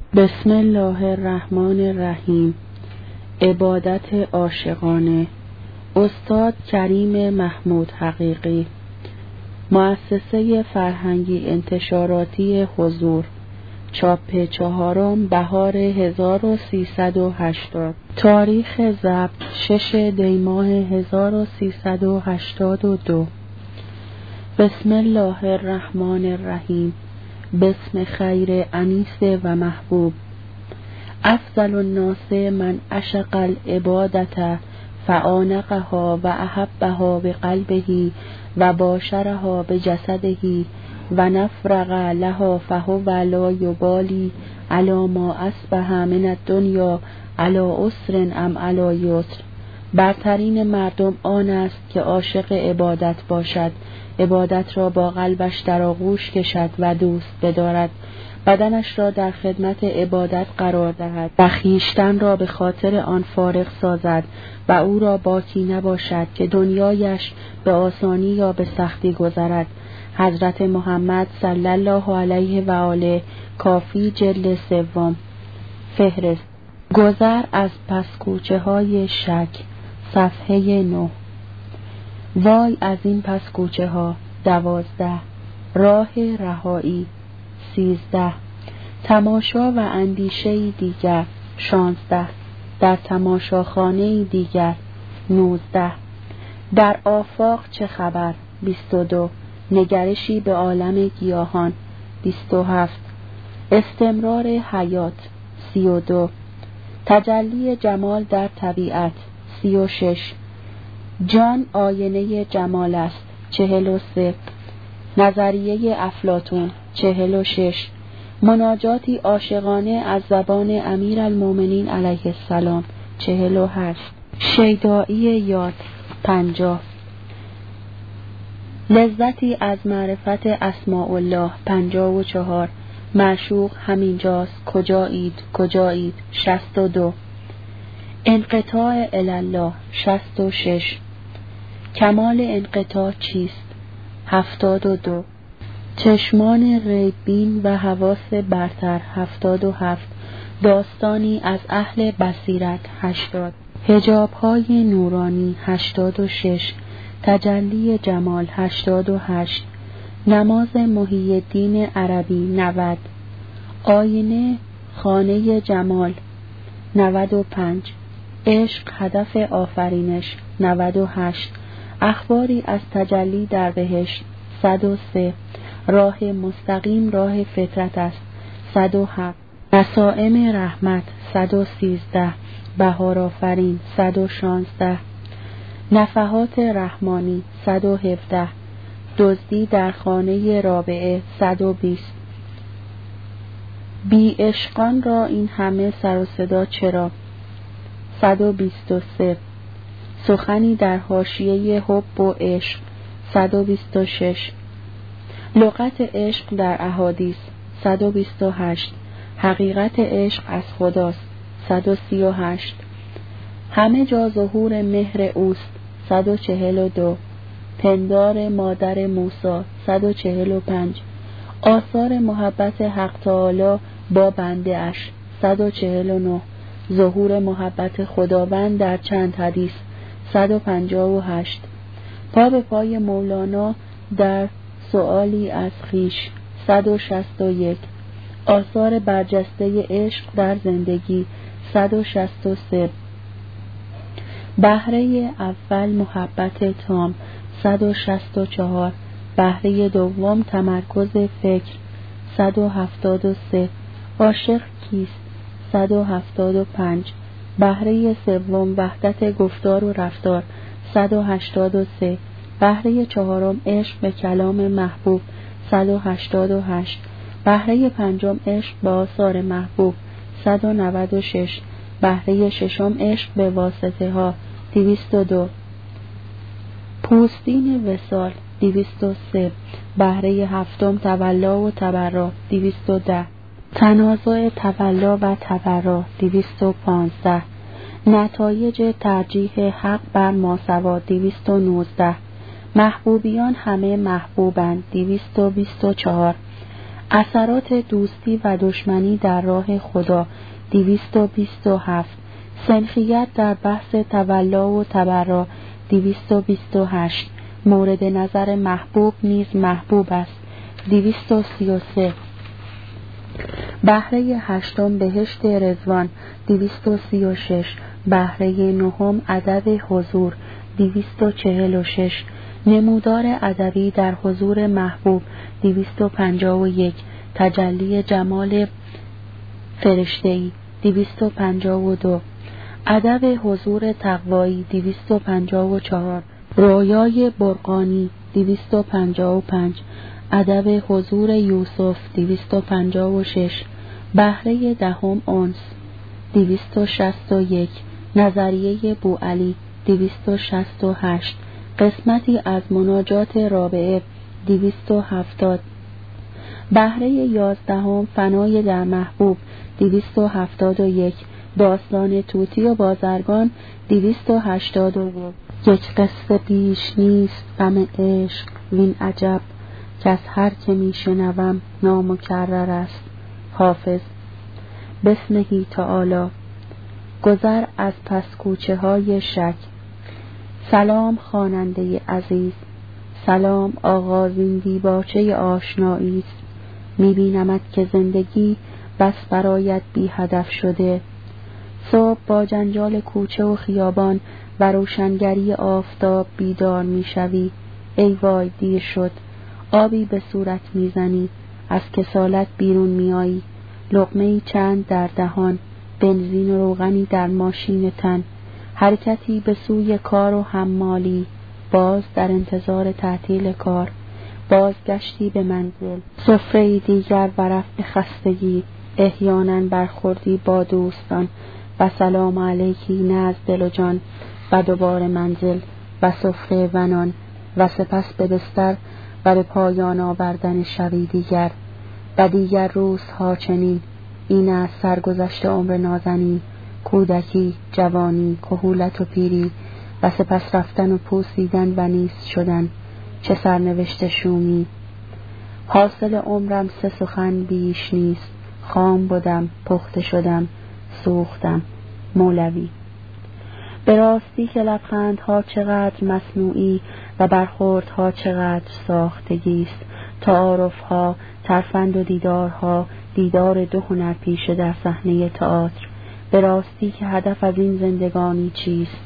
بسم الله الرحمن الرحیم. عبادت عاشقانه. استاد کریم محمود حقیقی. مؤسسه فرهنگی انتشاراتی حضور. چاپ 4 بهار 1380. تاریخ ضبط 6 دی ماه 1382. بسم الله الرحمن الرحیم. بسم خیر انیس و محبوب. افضل الناس من عشق العبادة فعانقها و احبها بقلبه و باشرها بجسده و نفرق لها فهو لا یبالی علی ما اصبح من الدنیا علی عسر ام علی یسر. برترین مردم آن است که عاشق عبادت باشد، عبادت را با قلبش در آغوش کشد و دوست بدارد، بدنش را در خدمت عبادت قرار دهد و خویشتن را به خاطر آن فارغ سازد و او را باکی نباشد که دنیایش به آسانی یا به سختی گذرد. حضرت محمد صلی الله علیه و آله. کافی جلد 3. فهرست. گذر از پسکوچه های شک. صفحه 9. وای از این پسکوچه ها. 12. راه رهایی. 13. تماشا و اندیشه دیگر. 16. در تماشاخانه دیگر. 19. در آفاق چه خبر. 22. نگرشی به عالم گیاهان. 27. استمرار حیات. 32. تجلی جمال در طبیعت. 36. جان آینه جمال است. 43. نظریه افلاطون. 46. مناجاتی عاشقانه از زبان امیرالمومنین علیه السلام. 48. شیدایی یاد. 50. لذتی از معرفت اسماء الله. 54. معشوق همینجاست. کجایید کجایید. 62. انقطاع الله. 66. کمال انقطاع چیست؟ 72. چشمان ریبین و حواس برتر. 77. داستانی از اهل بصیرت. 80. حجاب‌های نورانی. 86. تجلی جمال. 88. نماز محی الدین عربی. 90. آینه خانه جمال. 95. عشق هدف آفرینش. 98. اخباری از تجلی در بهشت. 103. راه مستقیم راه فطرت است. 107. نسائم رحمت. 113. بهار آفرین. 116. نفحات رحمانی. 117. دزدی در خانه رابعه. 120. بی عشقان را این همه سر و صدا چرا؟ 123. سخنی در حاشیه حب و عشق. 126. لغت عشق در احادیث. 128. حقیقت عشق از خداست. 138. همه جا ظهور مهر اوست. 142. پندار مادر موسی. 145. آثار محبت حق تعالی با بنده اش. 149. ظهور محبت خداوند در چند حدیث. 158. پا به پای مولانا در سؤالی از خویش. 161. آثار برجسته عشق در زندگی. 163. بهره اول محبت تام. 164. بهره دوم تمرکز فکر. 173. عاشق کیست؟ 175. بهره سوم وحدت گفتار و رفتار. 183. بهره چهارم عشق به کلام محبوب. 188. بهره پنجم عشق به آثار محبوب. 196. بهره ششم عشق به واسطه ها. 202. پوستین وصال. 203. بهره هفتم تولا و تبرا. 210. تنازع تولا و تبرا. 215. نتایج ترجیح حق بر ماسوا. 219. محبوبیان همه محبوبند. 224. اثرات دوستی و دشمنی در راه خدا 227. سنخیت در بحث تولا و تبرا 228. مورد نظر محبوب نیز محبوب است 233. بهره 8 بهشت رضوان 236. بهره 9 ادب حضور 246. نمودار ادبی در حضور محبوب 251. تجلی جمال فرشته‌ای 252. ادب حضور تقوایی 254. رویای برقانی 255. ادب حضور یوسف 256. بهره 10 انس 261. نظریه بوعلی 268. قسمتی از مناجات رابعه 270. بهره 11 فنای در محبوب 271. داستان طوطی و بازرگان 281. یک قصه بیش نیست غم عشق وین عجب که از هر که می شنوم نامکرر است. حافظ. بسمه تعالی. گذر از پس کوچه های شک. سلام خواننده عزیز، سلام آغازین دیباچه آشنایی است. می‌بینمت که زندگی بس برایت بی هدف شده. صبح با جنجال کوچه و خیابان و روشنگری آفتاب بیدار می‌شوی. ای وای دیر شد. آبی به صورت می‌زنی، از کسالت بیرون می‌آیی. لقمه‌ای چند در دهان، بنزین و روغنی در ماشین تن، حرکتی به سوی کار و حمالی، باز در انتظار تعطیل کار، بازگشتی به منزل، سفره‌ای دیگر و رفع خستگی، احیانا برخوردی با دوستان و سلام علیکی نه از دل و جان و دوباره منزل و سفره و نان و سپس به بستر و به پایان آوردن شبی دیگر و دیگر روزها چنین. این از سرگذشت عمر نازنین، کودکی، جوانی، کهولت و پیری و سپس رفتن و پوسیدن و نیست شدن. چه سرنوشت شومی! حاصل عمرم 3 سخن بیش نیست. خام بودم، پخته شدم، سوختم. مولوی. به راستی که لبخندها چقدر مصنوعی و برخوردها چقدر ساختگی است. تعارفها، ترفند و دیدارها، دیدار 2 هنرپیشه در صحنه تئاتر. به راستی که هدف از این زندگانی چیست؟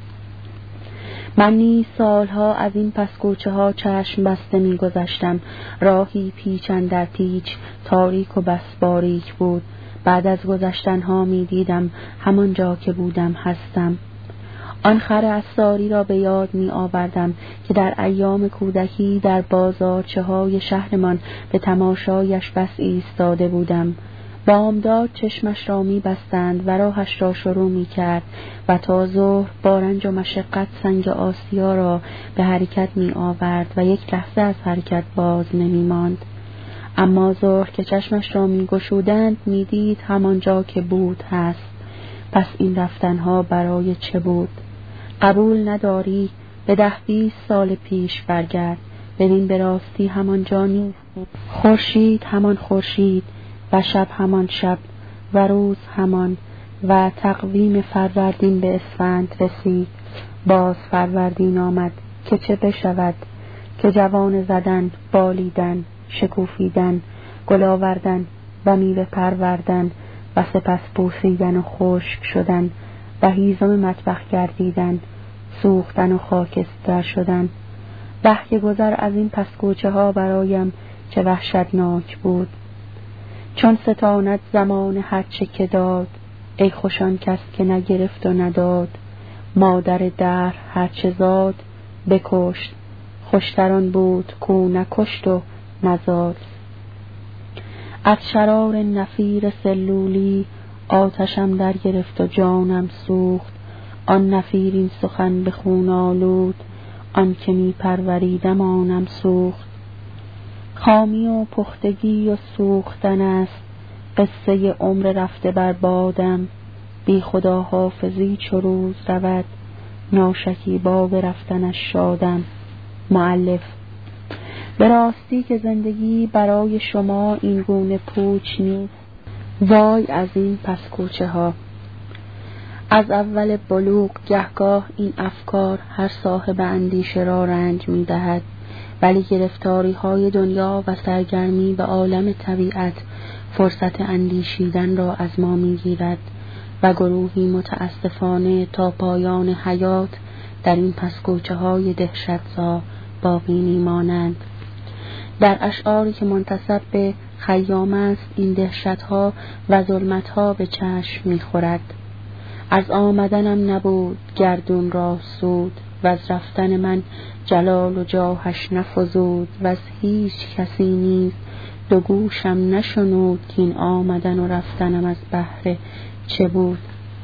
من نیز سالها از این پس کوچه ها چشم بسته می گذشتم. راهی پیچ اندر پیچ، تاریک و بس باریک بود. بعد از گذشتنها می دیدم همانجا که بودم هستم. آن خر عصاری را به یاد می آوردم که در ایام کودکی در بازارچه های شهرمان به تماشایش بس ایستاده بودم. بامداد چشمش را می بستند و راهش را شروع می کرد و تا ظهر با رنج و مشقت سنگ آسیا را به حرکت می آورد و یک لحظه از حرکت باز نمی ماند. اما ظهر که چشمش را می گشودند می دید همانجا که بود هست. پس این رفتنها برای چه بود؟ قبول نداری؟ به 10-20 سال پیش برگرد. ببین به راستی همانجا نیست. خورشید همان خورشید و شب همان شب و روز همان و تقویم فروردین به اسفند رسید. باز فروردین آمد که چه بشود؟ که جوان زدن، بالیدن، شکوفیدن، گل آوردن و میوه پروردن و سپس بوسیدن و خشک شدن و هیزم مطبخ گردیدن، سوختن و خاکستر شدن. بحک گذر از این پس کوچه ها برایم چه وحشتناک بود. چون ستاند زمان هرچه که داد، ای خوشان کس که نگرفت و نداد. مادر دهر هرچه زاد بکشت، خوشتران بود کو نکشت و نزاد. از شرار نفیر سلولی آتشم در گرفت و جانم سوخت. آن نفیر این سخن به خون آلود، آن که می پروریدم آنم سوخت. خامی و پختگی و سوختن است قصه عمر رفته بر بادم. بی خدا حافظی چو روز رود، ناشکیبا به رفتنش شادم. مؤلف. به راستی که زندگی برای شما این گونه پوچ نیست. وای از این پس کوچه ها. از اول بلوغ گهگاه این افکار هر صاحب اندیشه را رنج می دهد، ولی گرفتاری های دنیا و سرگرمی به عالم طبیعت فرصت اندیشیدن را از ما می گیرد و گروهی متاسفانه تا پایان حیات در این پسکوچه های دهشتزا باقی می مانند. در اشعاری که منتسب به خیام است این دهشتها و ظلمتها به چشم می خورد. از آمدنم نبود گردون را سود، و از رفتن من جلال و جاهش نفزود، و از هیچ کسی نیز دو گوشم نشنود که این آمدن و رفتنم از بهر چه بود.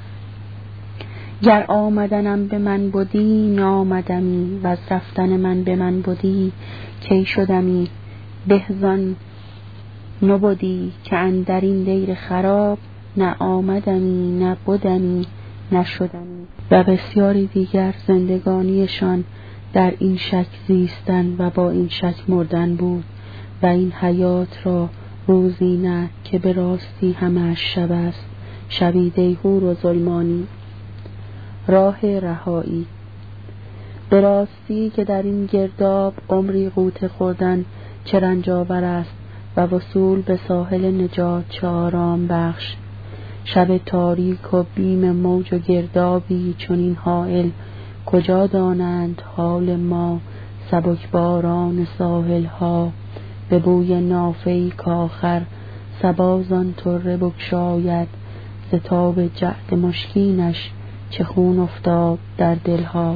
گر آمدنم به من بودی نامدمی، و از رفتن من به من بودی کی شدمی. بهزان نبودی که اندر این دیر خراب، نه آمدمی نه بودمی نشدمی. و بسیاری دیگر زندگانیشان در این شک زیستن و با این شک مردن بود و این حیات را روزی نه که به راستی همه‌اش شب است، شبی دیهور و ظلمانی. راه رهایی. به راستی که در این گرداب عمری غوطه خوردن چه رنج‌آور است و وصول به ساحل نجات چه آرام بخش. شب تاریک و بیم موج و گردابی چون این حائل، کجا دانند حال ما سبکباران ساحل ها. به بوی نافه‌ای کآخر صبا زان طره بگشاید، ز تاب جعد مشکینش چه خون افتاد در دلها.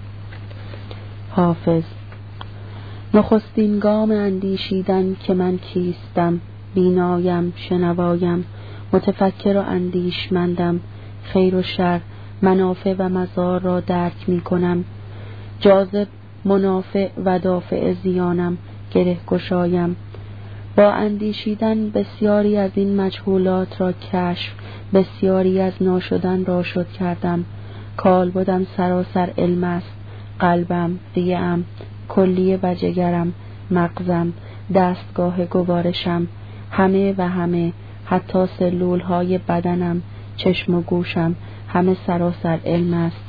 حافظ. نخستین گام اندیشیدن که من کیستم، بینایم شنوایم متفکر و اندیشمندم. خیر و شر منافع و مضار را درک می کنم، جاذب منافع و دافع زیانم گره گشایم. با اندیشیدن بسیاری از این مجهولات را کشف، بسیاری از ناشدن را شد کردم. کالبدم سراسر علم است، قلبم، ریه‌ام، کلیه و جگرم، مغزم، دستگاه گوارشم، همه و همه، حتی سلول های بدنم، چشم و گوشم، همه سراسر علم است.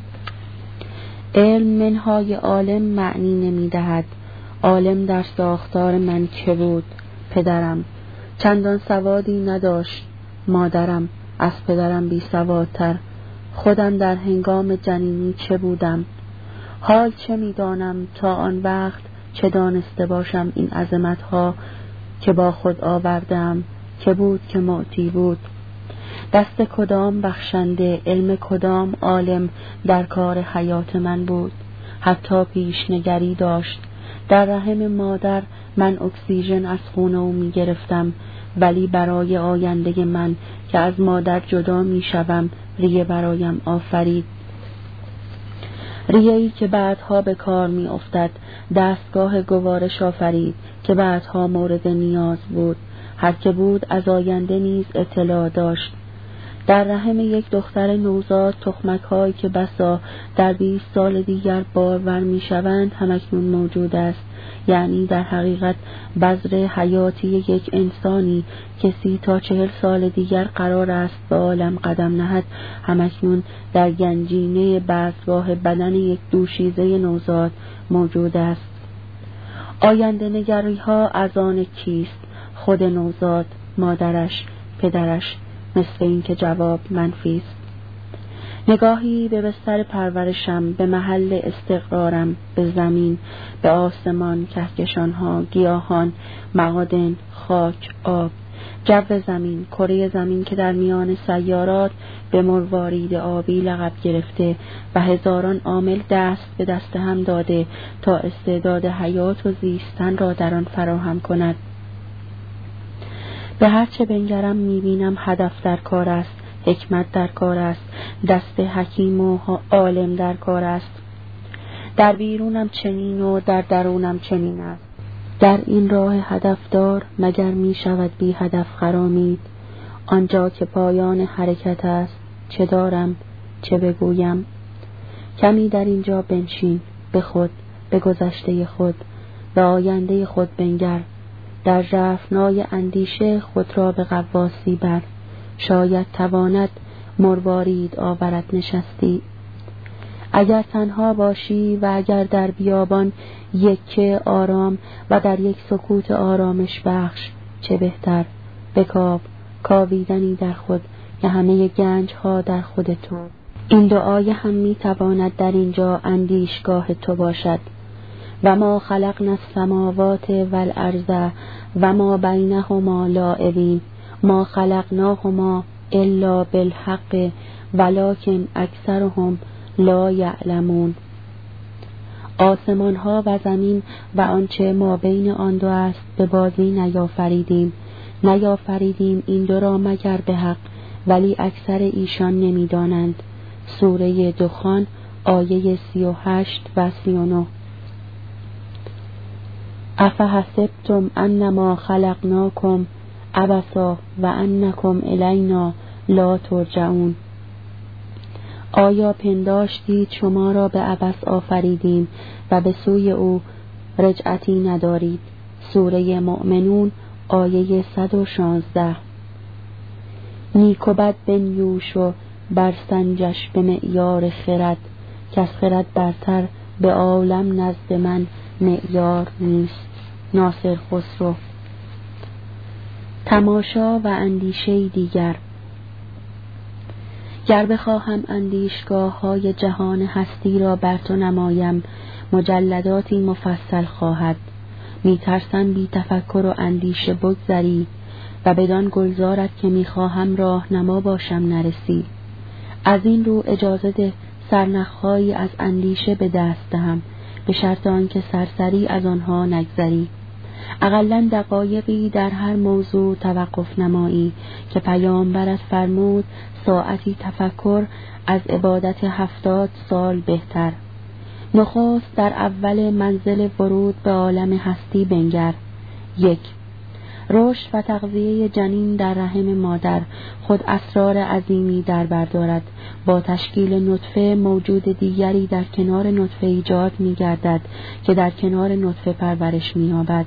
علم منهای عالم معنی نمی دهد. عالم در ساختار من که بود؟ پدرم. چندان سوادی نداشت. مادرم از پدرم بی سوادتر. خودم در هنگام جنینی چه بودم؟ حال چه می دانم تا آن وقت چه دانسته باشم این عظمتها که با خود آوردم، که بود که معطی بود. دست کدام بخشنده، علم کدام عالم در کار حیات من بود؟ حتی پیشنگری داشت. در رحم مادر من اکسیژن از خون او می گرفتم، ولی برای آینده من که از مادر جدا می شوم ریه برایم آفرید. ریه‌ای که بعدها به کار می افتد. دستگاه گوارش آفرید که بعدها مورد نیاز بود. هر که بود از آینده نیز اطلاع داشت. در رحم یک دختر نوزاد تخمک هایی که بسا در 20 سال دیگر بارور می شوند همکنون موجود است. یعنی در حقیقت بذر حیاتی یک انسانی که 30 تا 40 سال دیگر قرار است به عالم قدم نهد همکنون در گنجینه بذرگاه بدن یک دوشیزه نوزاد موجود است. آینده نگری ها از آن کیست؟ خود نوزاد، مادرش، پدرش؟ مثل این که جواب منفی است. نگاهی به بستر پرورشم، به محل استقرارم، به زمین، به آسمان، کهکشانها، گیاهان، معادن، خاک، آب، جو زمین، کره زمین که در میان سیارات به مروارید آبی لقب گرفته و هزاران عامل دست به دست هم داده تا استعداد حیات و زیستن را در آن فراهم کند. به هر چه بنگرم می‌بینم هدف در کار است، حکمت در کار است، دست حکیم و عالم در کار است. در بیرونم چنین و در درونم چنین است. در این راه هدفدار مگر می شود بی هدف خرامید؟ آنجا که پایان حرکت است چه دارم چه بگویم؟ کمی در اینجا بنشین، به خود، به گذشته خود، به آینده خود بنگر، در رفنای اندیشه خود را به غواصی بر، شاید تواند مروارید آورد نشستی. اگر تنها باشی و اگر در بیابان یک آرام و در یک سکوت آرامش بخش، چه بهتر. بکاو کاویدنی در خود که همه گنج ها در خود تو. این دعای هم می تواند در اینجا اندیشگاه تو باشد. و ما خلقنا السماوات والارض و ما بینهما لاعبین ما خلقناهما الا بالحق ولکن اکثرهم لا یعلمون. آسمان ها و زمین و آنچه ما بین آن دو است به بازی نیافریدیم این دو را مگر به حق، ولی اکثر ایشان نمیدانند. سوره دخان آیه 38 و 39. افحسبتم انما خلقناکم عبثا و انکم الینا لا ترجعون. آیا پنداشتید شما را به عبث آفریدیم و به سوی او رجعتی ندارید؟ سوره مؤمنون آیه 116. نیک و بد بنیوش و برسنجش به معیار خرد، که از خرد برتر به عالم نزد من معیار نیست. ناصر خسرو. تماشا و اندیشه دیگر. گر بخواهم اندیشگاه های جهان هستی را بر تو نمایم، مجلداتی مفصل خواهد. میترسم بی تفکر و اندیشه بگذری و بدان گلزارت که میخواهم راهنما باشم نرسی. از این رو اجازه ده سرنخهایی از اندیشه به دست دهم، به شرط آنکه سرسری از آنها نگذری. اقلاً دقایقی در هر موضوع توقف نمایی، که پیامبرت فرمود ساعتی تفکر از عبادت 70 سال بهتر. نخست در اول منزل ورود به عالم هستی بنگر. 1. رشد و تغذیه جنین در رحم مادر خود اسرار عظیمی در بر دارد. با تشکیل نطفه موجود دیگری در کنار نطفه ایجاد می گردد که در کنار نطفه پرورش می یابد.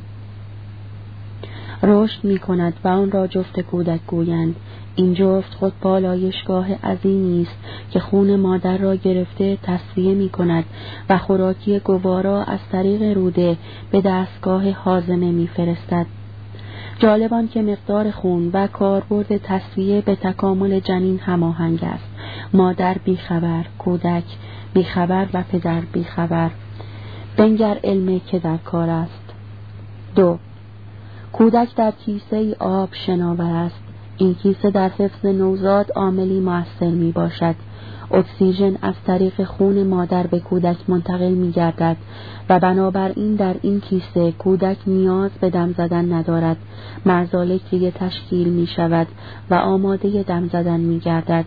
رشد می کند و آن را جفت کودک گویند. این جفت خود پالایشگاه عظیمی است که خون مادر را گرفته تصفیه می کند و خوراکی گوارا از طریق روده به دستگاه هاضمه می فرستد. جالبان که مقدار خون و کاربرد تصفیه به تکامل جنین هماهنگ است. مادر بیخبر، کودک بیخبر و پدر بیخبر. بنگر علم که در کار است. 2. کودک در کیسه آب شناور است. این کیسه در حفظ نوزاد عاملی مؤثر می باشد. اکسیژن از طریق خون مادر به کودک منتقل می گردد و بنابراین در این کیسه کودک نیاز به دم زدن ندارد. مرزالک ریه تشکیل می شود و آماده دم زدن می گردد.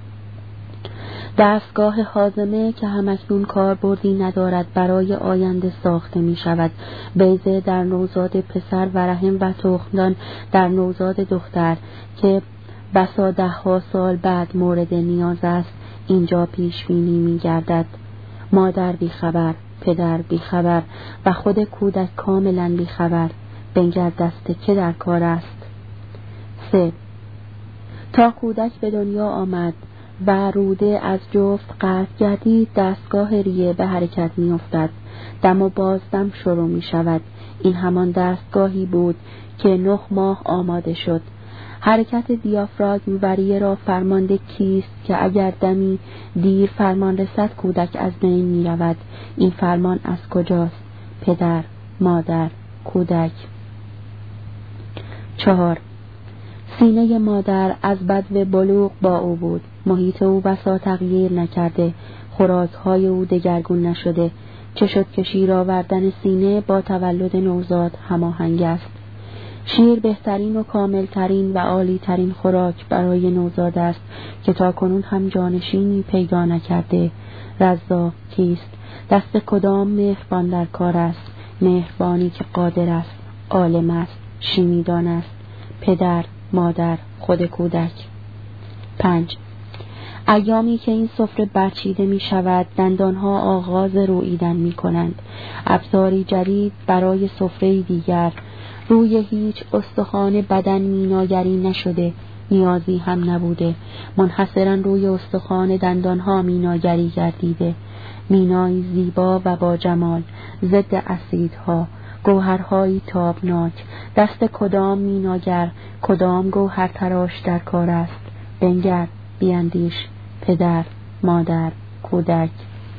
دستگاه هاضمه که همکنون کاربردی ندارد برای آینده ساخته می شود. بیضه در نوزاد پسر و رحم و تخمدان در نوزاد دختر که بسا 10 سال بعد مورد نیاز است اینجا پیش بینی می گردد. مادر بیخبر، پدر بیخبر و خود کودک کاملا بیخبر. بنگر دسته که در کار است. 3. تا کودک به دنیا آمد و روده از جفت قطع گردید، دستگاه ریه به حرکت می افتد. دم و بازدم شروع می شود. این همان دستگاهی بود که 9 ماه آماده شد. حرکت دیافراگم و ریه را فرمانده کیست که اگر دمی دیر فرمان رسد کودک از بین می رود. این فرمان از کجاست؟ پدر، مادر، کودک. 4. سینه مادر از بدو بلوغ با او بود. محیط او بسا تغییر نکرده، خوراک‌های او دگرگون نشده. چه شد که شیر آوردن سینه با تولد نوزاد هماهنگ است. شیر بهترین و کاملترین و عالیترین خوراک برای نوزاد است که تاکنون هم جانشینی پیدا نکرده. رزاق کیست؟ دست کدام مهربان در کار است؟ مهربانی که قادر است، عالم است، شیمیدان است. پدر، مادر، خود کودک. 5. ایامی که این سفره برچیده می شود، دندانها آغاز روییدن می کنند. ابزاری جدید برای سفره دیگر. روی هیچ استخوان بدن میناگری نشده، نیازی هم نبوده. منحصراً روی استخوان دندانها میناگری گردیده. مینایی زیبا و با جمال، ضد اسیدها، گوهرهایی تابناک. دست کدام میناگر، کدام گوهر تراش در کار است؟ بنگر، بیاندیش. پدر، مادر، کودک.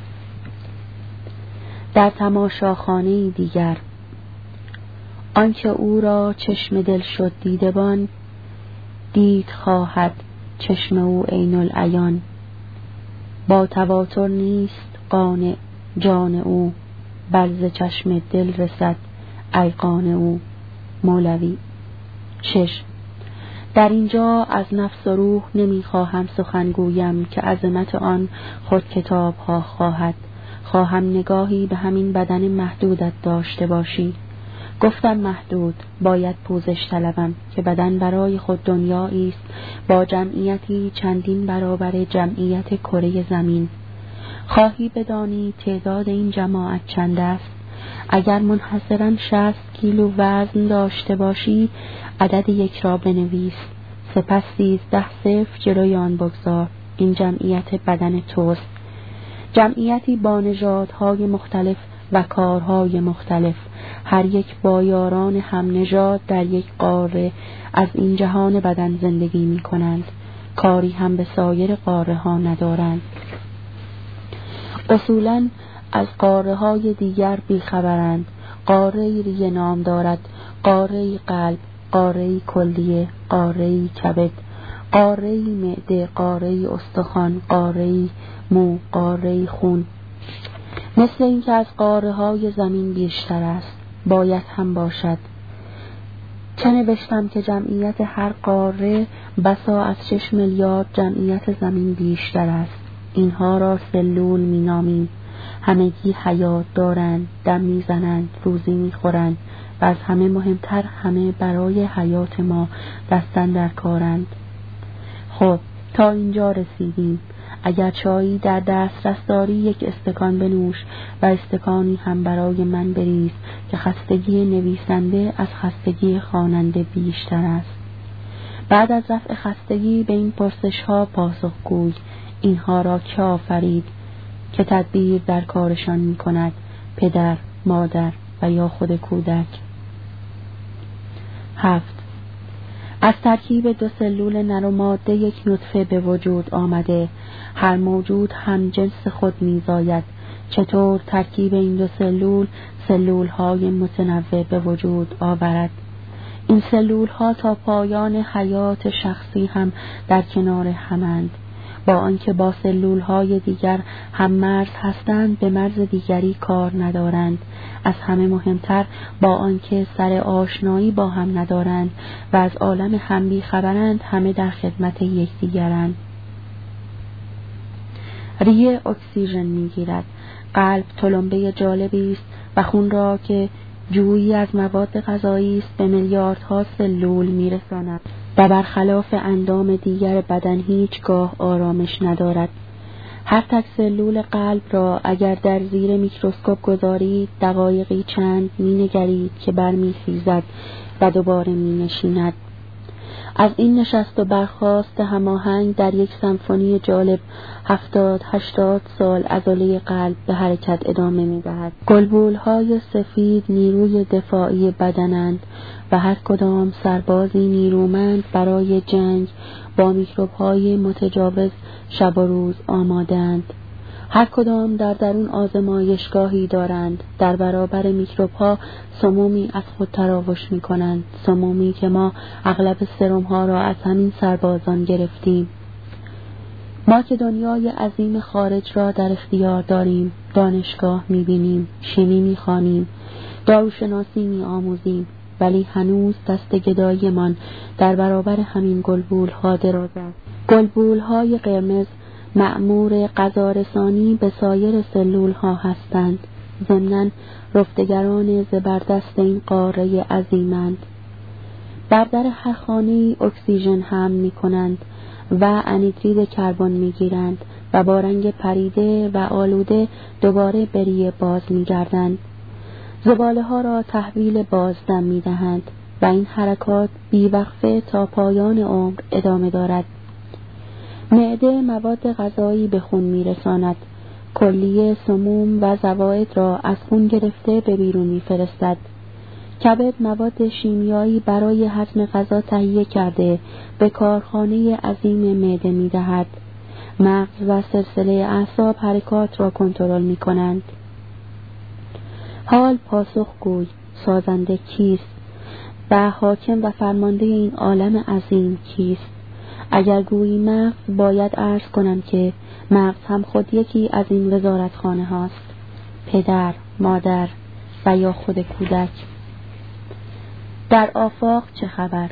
در تماشاخانه دیگر. آنکه او را چشم دل شد دیدبان، دید خواهد چشم او عین العیان. با تواتر نیست قانع جان او، بل ز چشم دل رسد ایقان او. مولوی. 6. در اینجا از نفس و روح نمیخواهم سخن گویم که عظمت آن خود کتاب ها خواهم نگاهی به همین بدن محدودت داشته باشی. گفتم محدود، باید پوزش طلبم که بدن برای خود دنیایی است با جمعیتی چندین برابر جمعیت کره زمین. خواهی بدانی تعداد این جماعت چند است؟ اگر منحصراً 60 کیلو وزن داشته باشی، عدد یک را بنویس، سپس 13 صفر جلوی آن بگذار. این جمعیت بدن توست. جمعیتی با نژادهای مختلف و کارهای مختلف، هر یک با یاران هم نژاد در یک قاره از این جهان بدن زندگی می کنند. کاری هم به سایر قاره ها ندارند. اصولاً از قاره های دیگر بیخبرند. قاره ریه نام دارد، قاره قلب، قاره کلیه، قاره کبد، قاره معده، قاره استخوان، قاره مو، قاره خون. مثل این که از قاره های زمین بیشتر است، باید هم باشد. چه نوشتم که جمعیت هر قاره بسا از 6 میلیارد جمعیت زمین بیشتر است. اینها را سلول می نامیم. همگی حیات دارند، دم می زنند، روزی می خورند و از همه مهمتر همه برای حیات ما دستن در کارند. خب تا اینجا رسیدیم. اگر چایی در دسترس داری یک استکان بنوش و استکانی هم برای من بریز که خستگی نویسنده از خستگی خواننده بیشتر است. بعد از رفع خستگی به این پرسش ها پاسخ گوی. اینها را که آفرید؟ که تدبیر در کارشان می کند؟ پدر، مادر و یا خود کودک. 7. از ترکیب 2 سلول نر و ماده یک نطفه به وجود آمده. هر موجود هم جنس خود می زاید. چطور ترکیب این 2 سلول های متنوع به وجود آورد؟ این سلول ها تا پایان حیات شخصی هم در کنار همند. با آنکه با سلول های دیگر هم مرز هستند، به مرز دیگری کار ندارند. از همه مهمتر با آنکه سر آشنایی با هم ندارند و از عالم هم بی خبرند، همه در خدمت یکدیگرند. ریه اکسیژن میگیرد. قلب تلمبه جالبی است و خون را که جویی از مواد غذایی است به میلیاردها سلول میرساند و برخلاف اندام دیگر بدن هیچگاه آرامش ندارد. هر تک سلول قلب را اگر در زیر میکروسکوپ گذارید، دقایقی چند مینگرید که برمیخیزد و دوباره مینشیند. از این نشست و برخاست هماهنگ در یک سمفونی جالب 70-80 سال عضله قلب به حرکت ادامه می‌دهد. گلبول‌های سفید نیروی دفاعی بدنند و هر کدام سربازی نیرومند برای جنگ با میکروب‌های متجاوز شب و روز آماده‌اند. هر کدام در درون آزمایشگاهی دارند. در برابر میکروب‌ها سمومی از خود تراوش می‌کنند، سمومی که ما اغلب سرم‌ها را از همین سربازان گرفتیم. ما که دنیای عظیم خارج را در اختیار داریم، دانشگاه می‌بینیم، شیمی می‌خوانیم، داروشناسی می‌آموزیم، ولی هنوز دست گدایی‌مان در برابر همین گلبول‌ها دراز است. گلبول‌های قرمز مأمور غذارسانی به سایر سلول ها هستند. ضمناً رفتگران زبردست این قاره عظیمند. بر در هر خانه‌ای اکسیژن حمل می کنند و انیدرید کربن میگیرند و با رنگ پریده و آلوده دوباره به ریه باز میگردند. زباله ها را تحویل بازدم میدهند و این حرکات بیوقفه تا پایان عمر ادامه دارد. معده مواد غذایی به خون میرساند، کلیه سموم و زوائد را از خون گرفته به بیرون میفرستد. کبد مواد شیمیایی برای هضم غذا تهیه کرده به کارخانه عظیم معده میدهد. مغز و سلسله اعصاب حرکات را کنترل میکنند. حال پاسخ گوی، سازنده کیست و حاکم و فرمانده این عالم عظیم کیست؟ اگر گویی مغز، باید عرض کنم که مغز هم خود یکی از این وزارتخانه هاست، پدر، مادر و یا خود کودک. در آفاق چه خبر؟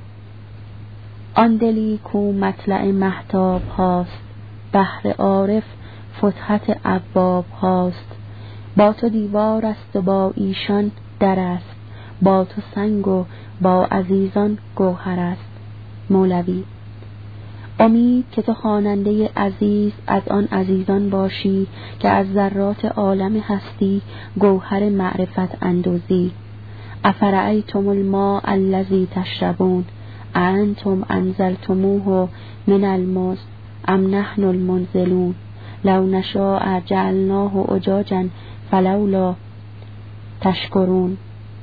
آن دلی کو مطلع مهتاب هاست، بحر عارف فتحت ابواب هاست. با تو دیوار است و با ایشان در است، با تو سنگ و با عزیزان گوهر است. مولوی. امید که تو خواننده عزیز از آن عزیزان باشی که از ذرات عالم هستی گوهر معرفت اندوزی. افرأیتم الماء الذی تشربون انتم انزلتموه من المزن ام نحن المنزلون لو نشاء جعلناه اجاجا فلولا تشکرون.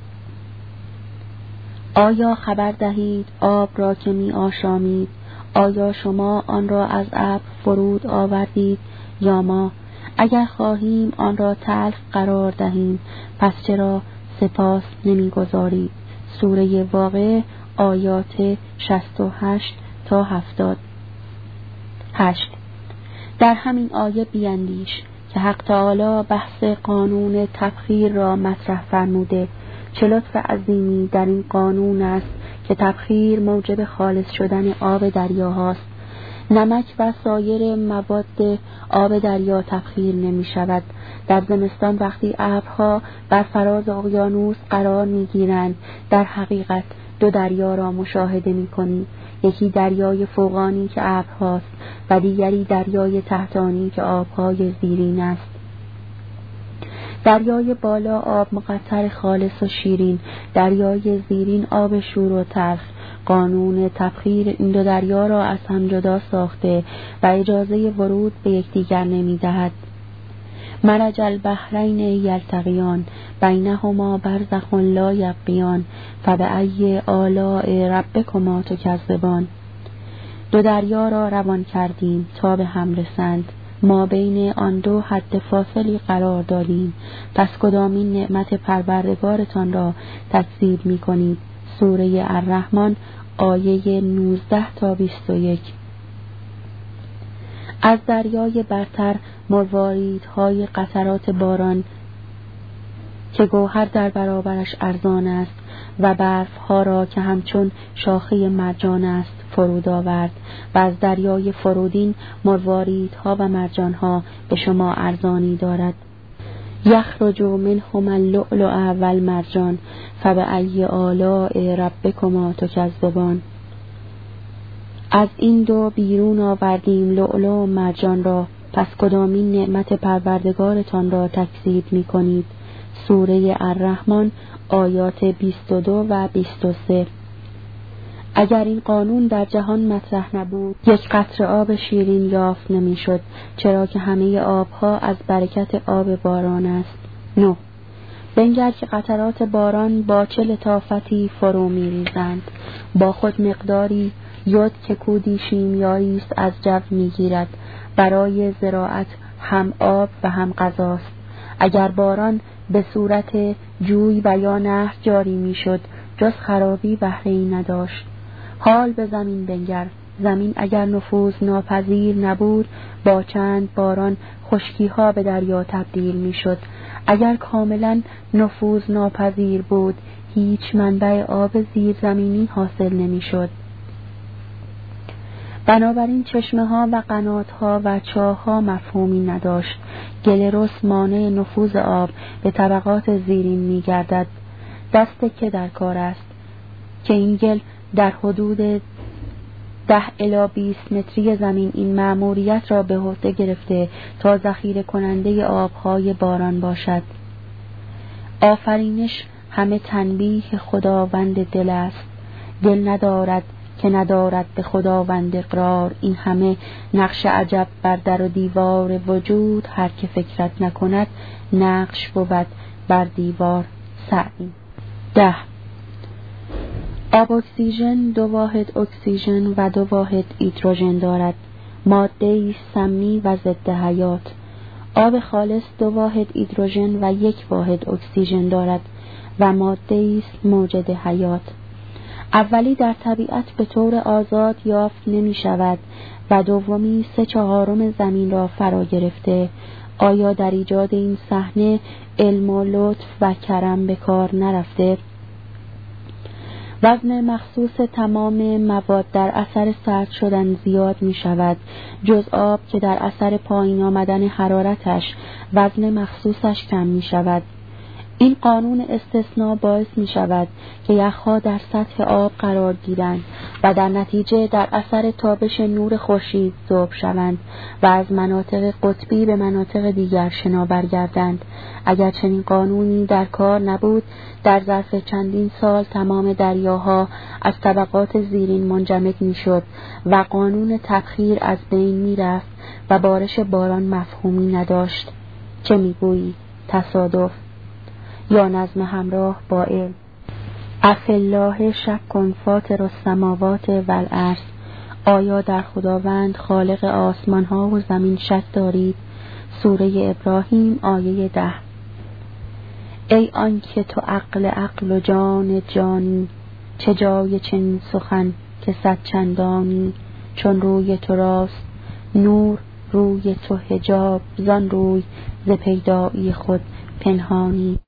آیا خبر دهید آب را که می آشامید، آیا شما آن را از ابر فرود آوردید یا ما؟ اگر خواهیم آن را تلخ قرار دهیم، پس چرا سپاس نمی‌گذارید؟ سوره واقعه آیات 68 تا 70. 8. در همین آیه بیندیش که حق تعالی بحث قانون تبخیر را مطرح فرموده. چه لطف عظیمی در این قانون است که تبخیر موجب خالص شدن آب دریاهاست. نمک و سایر مواد آب دریا تبخیر نمی شود. در زمستان وقتی ابرها بر فراز اقیانوس قرار می گیرند، در حقیقت دو دریا را مشاهده می کنی. یکی دریای فوقانی که ابرهاست و دیگری دریای تحتانی که آبهای زیرین است. دریای بالا آب مقطر خالص و شیرین، دریای زیرین آب شور و تلخ. قانون تبخیر این دو دریا را از هم جدا ساخته و اجازه ورود به یکدیگر نمی‌دهد. مرج البحرین یلتقیان بینهما برزخ لا یبغیان فبأی آلاء ربکما تکذبان. دو دریا را روان کردیم تا به هم رسند، ما بین آن دو حد فاصلی قرار دادیم، پس کدامین نعمت پروردگارتان را تکذیب می‌کنید؟ سوره الرحمن آیه 19 تا 21. از دریای برتر مرواریدهای قطرات باران که گوهر در برابرش ارزان است و برفها را که همچون شاخه مرجان است فرود آورد و از دریای فرودین مرواریدها و مرجانها به شما ارزانی دارد. یخرج منهما اللؤلؤ والمرجان فبأی آلاء ربکما تکذبان. از این دو بیرون آوردیم لؤلؤ و مرجان را، پس کدامین نعمت پروردگارتان را تکذیب می کنید؟ سوره الرحمن آیات 22 و 23. اگر این قانون در جهان مطرح نبود، یک قطره آب شیرین یافت نمی شد، چرا که همه آبها از برکت آب باران است. 9. بنگر که قطرات باران با چه لطافتی فرو می ریزند، با خود مقداری یود که کودی شیمیایی است از جو می گیرد. برای زراعت هم آب و هم غذاست. اگر باران به صورت جوی و یا نهر جاری می شد، جز خرابی بهره‌ای نداشت. حال به زمین بنگر، زمین اگر نفوذ ناپذیر نبود، با چند باران خشکی ها به دریا تبدیل می شد. اگر کاملا نفوذ ناپذیر بود، هیچ منبع آب زیرزمینی حاصل نمی شد. بنابراین چشمه ها و قنات ها و چاه ها مفهومی نداشت. گل رس مانع نفوذ آب به طبقات زیرین می گردد. دست که در کار است که این گل 10 الی 20 متری زمین این مأموریت را به عهده گرفته تا ذخیره کننده آبهای باران باشد. آفرینش همه تنبیه خداوند دل است. دل ندارد که ندارد به خداوند اقرار. این همه نقش عجب بر در و دیوار وجود، هر که فکرت نکند نقش بود بر دیوار. سعدی. 10. آب اکسیژن 2 واحد اکسیژن و 2 واحد هیدروژن دارد. ماده سمی و ضد حیات. آب خالص 2 واحد هیدروژن و 1 واحد اکسیژن دارد و ماده است موجد حیات. اولی در طبیعت به طور آزاد یافت نمی شود و دومی 3/4 زمین را فرا گرفته. آیا در ایجاد این صحنه علم و لطف و کرم به کار نرفته؟ وزن مخصوص تمام مواد در اثر سرد شدن زیاد می شود، جز آب که در اثر پایین آمدن حرارتش وزن مخصوصش کم می شود. این قانون استثناء باعث می شود که یخها در سطح آب قرار گیرند و در نتیجه در اثر تابش نور خورشید ذوب شوند و از مناطق قطبی به مناطق دیگر شناور گردند. اگر چنین قانونی در کار نبود، در ظرف چندین سال تمام دریاها از طبقات زیرین منجمد می شد و قانون تبخیر از بین می رفت و بارش باران مفهومی نداشت. چه می گویی؟ تصادف یا نظم همراه با علم؟ افالله شک فاطر السماوات والارض. آیا در خداوند خالق آسمان ها و زمین شک دارید؟ سوره ابراهیم آیه 10. ای آنکه تو عقل و جان جانی، چه جای چنین سخن که 100 چندانی. چون روی تو راست نور، روی تو حجاب، زان روی ز پیدایی خود پنهانی.